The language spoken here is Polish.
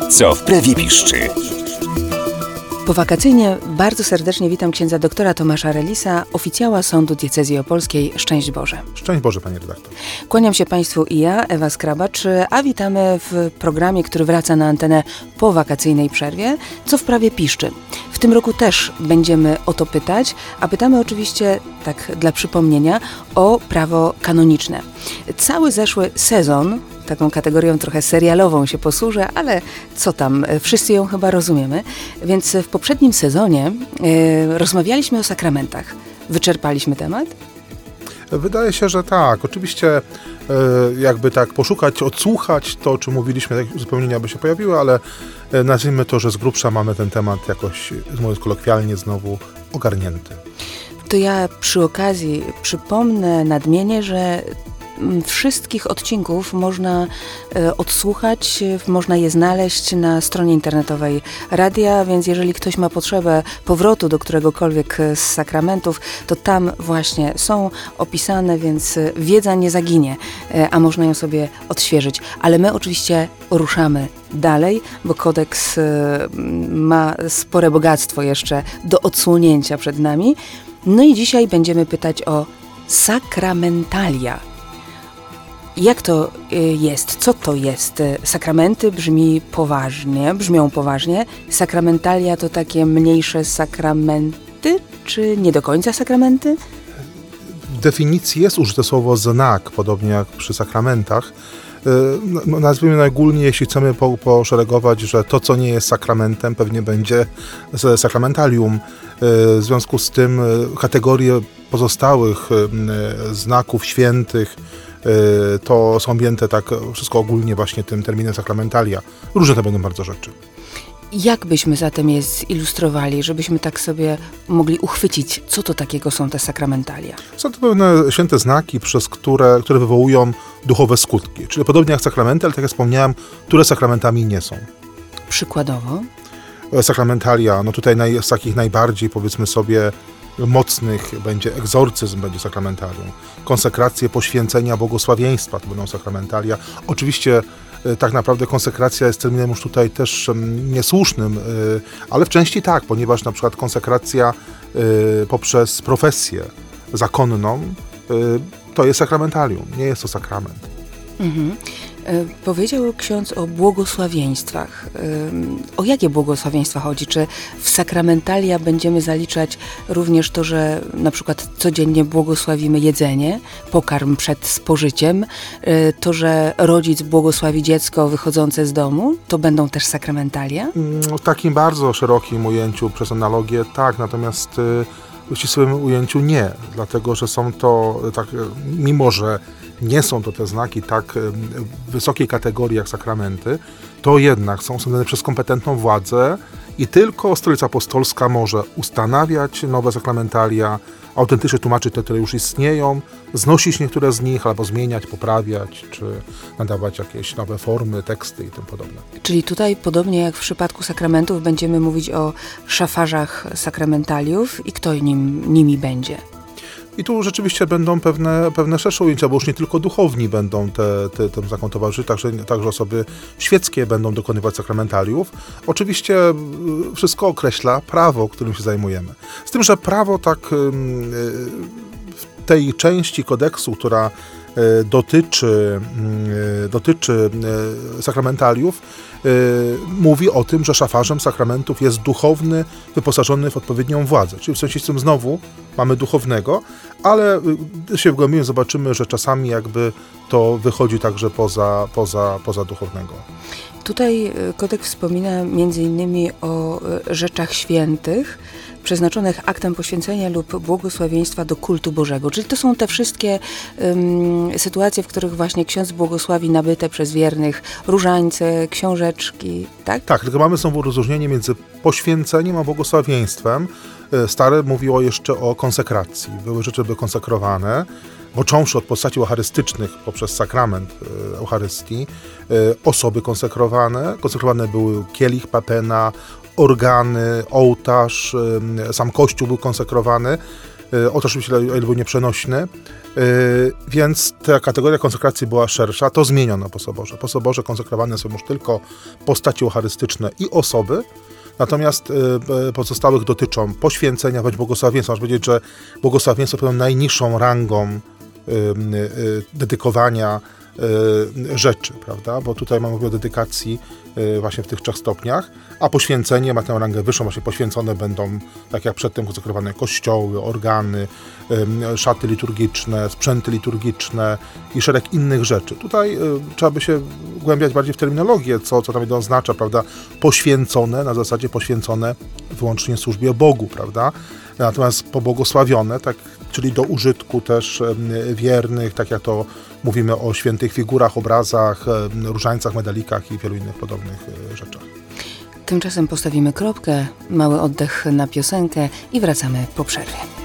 Co wprawie piszczy. Powakacyjnie bardzo serdecznie witam księdza doktora Tomasza Relisa, oficjała Sądu Diecezji Opolskiej. Szczęść Boże. Szczęść Boże, panie redaktor. Kłaniam się Państwu i ja, Ewa Skrabacz, a witamy w programie, który wraca na antenę po wakacyjnej przerwie, Co wprawie piszczy. W tym roku też będziemy o to pytać, a pytamy oczywiście, tak dla przypomnienia, o prawo kanoniczne. Cały zeszły sezon, taką kategorią trochę serialową się posłużę, ale co tam, wszyscy ją chyba rozumiemy. Więc w poprzednim sezonie rozmawialiśmy o sakramentach. Wyczerpaliśmy temat? Wydaje się, że tak. Oczywiście jakby tak poszukać, odsłuchać to, o czym mówiliśmy, jakieś uzupełnienia by się pojawiły, ale nazwijmy to, że z grubsza mamy ten temat jakoś, mówiąc kolokwialnie, znowu ogarnięty. To ja przy okazji przypomnę, nadmienię, że wszystkich odcinków można odsłuchać, można je znaleźć na stronie internetowej radia, więc jeżeli ktoś ma potrzebę powrotu do któregokolwiek z sakramentów, to tam właśnie są opisane, więc wiedza nie zaginie, a można ją sobie odświeżyć. Ale my oczywiście ruszamy dalej, bo kodeks ma spore bogactwo jeszcze do odsłonięcia przed nami. No i dzisiaj będziemy pytać o sakramentalia. Jak to jest? Co to jest? Sakramenty brzmią poważnie. Sakramentalia to takie mniejsze sakramenty? Czy nie do końca sakramenty? W definicji jest użyte słowo znak, podobnie jak przy sakramentach. Nazwijmy najogólniej, jeśli chcemy poszeregować, że to, co nie jest sakramentem, pewnie będzie sakramentalium. W związku z tym kategorie pozostałych znaków świętych to są objęte tak wszystko ogólnie właśnie tym terminem sakramentalia. Różne to będą bardzo rzeczy. Jak byśmy zatem je zilustrowali, żebyśmy tak sobie mogli uchwycić, co to takiego są te sakramentalia? Są to pewne święte znaki, które wywołują duchowe skutki. Czyli podobnie jak sakramenty, ale tak jak wspomniałem, które sakramentami nie są. Przykładowo? Sakramentalia, no tutaj z takich najbardziej, powiedzmy sobie, mocnych będzie egzorcyzm, będzie sakramentalium. Konsekracje, poświęcenia, błogosławieństwa to będą sakramentalia. Oczywiście tak naprawdę konsekracja jest terminem już tutaj też niesłusznym, ale w części tak, ponieważ na przykład konsekracja poprzez profesję zakonną to jest sakramentalium, nie jest to sakrament. Mhm. Powiedział ksiądz o błogosławieństwach. O jakie błogosławieństwa chodzi? Czy w sakramentalia będziemy zaliczać również to, że na przykład codziennie błogosławimy jedzenie, pokarm przed spożyciem, to, że rodzic błogosławi dziecko wychodzące z domu, to będą też sakramentalia? W takim bardzo szerokim ujęciu przez analogię tak, natomiast w ścisłym ujęciu nie, dlatego że są to, tak, mimo że nie są to te znaki tak wysokiej kategorii jak sakramenty, to jednak są sądzone przez kompetentną władzę i tylko Stolica Apostolska może ustanawiać nowe sakramentalia, autentycznie tłumaczyć te, które już istnieją, znosić niektóre z nich, albo zmieniać, poprawiać, czy nadawać jakieś nowe formy, teksty i tym podobne. Czyli tutaj, podobnie jak w przypadku sakramentów, będziemy mówić o szafarzach sakramentaliów i kto nimi będzie? I tu rzeczywiście będą pewne szersze ujęcia, bo już nie tylko duchowni będą tym znakom towarzyszyć, także osoby świeckie będą dokonywać sakramentaliów. Oczywiście wszystko określa prawo, którym się zajmujemy. Z tym, że prawo tak w tej części kodeksu, która dotyczy sakramentaliów, mówi o tym, że szafarzem sakramentów jest duchowny wyposażony w odpowiednią władzę. Czyli w sensie z tym znowu mamy duchownego, ale gdy się wgłębimy, zobaczymy, że czasami jakby to wychodzi także poza duchownego. Tutaj kodeks wspomina m.in. o rzeczach świętych, przeznaczonych aktem poświęcenia lub błogosławieństwa do kultu Bożego. Czyli to są te wszystkie sytuacje, w których właśnie ksiądz błogosławi nabyte przez wiernych różańce, książeczki, tak? Tak, tylko mamy znowu rozróżnienie między poświęceniem a błogosławieństwem. Stare mówiło jeszcze o konsekracji. Były rzeczy konsekrowane, począwszy od postaci eucharystycznych poprzez sakrament Eucharystii, osoby konsekrowane. Konsekrowane były kielich, papena, organy, ołtarz, sam kościół był konsekrowany. oczywiście o ile był nieprzenośny, więc ta kategoria konsekracji była szersza, to zmieniono po soborze. Po soborze konsekrowane są już tylko postaci eucharystyczne i osoby, natomiast pozostałych dotyczą poświęcenia bądź błogosławieństwa. Można powiedzieć, że błogosławieństwo jest najniższą rangą dedykowania rzeczy, prawda? Bo tutaj mamy o dedykacji właśnie w tych 3 stopniach, a poświęcenie ma tę rangę wyższą, właśnie poświęcone będą, tak jak przedtem konsekrowane kościoły, organy, szaty liturgiczne, sprzęty liturgiczne i szereg innych rzeczy. Tutaj trzeba by się głębiać bardziej w terminologię, co tam oznacza, prawda? Poświęcone, na zasadzie poświęcone wyłącznie służbie Bogu, prawda? Natomiast pobłogosławione, tak, czyli do użytku też wiernych, tak jak to mówimy o świętych figurach, obrazach, różańcach, medalikach i wielu innych podobnych rzeczach. Tymczasem postawimy kropkę, mały oddech na piosenkę i wracamy po przerwie.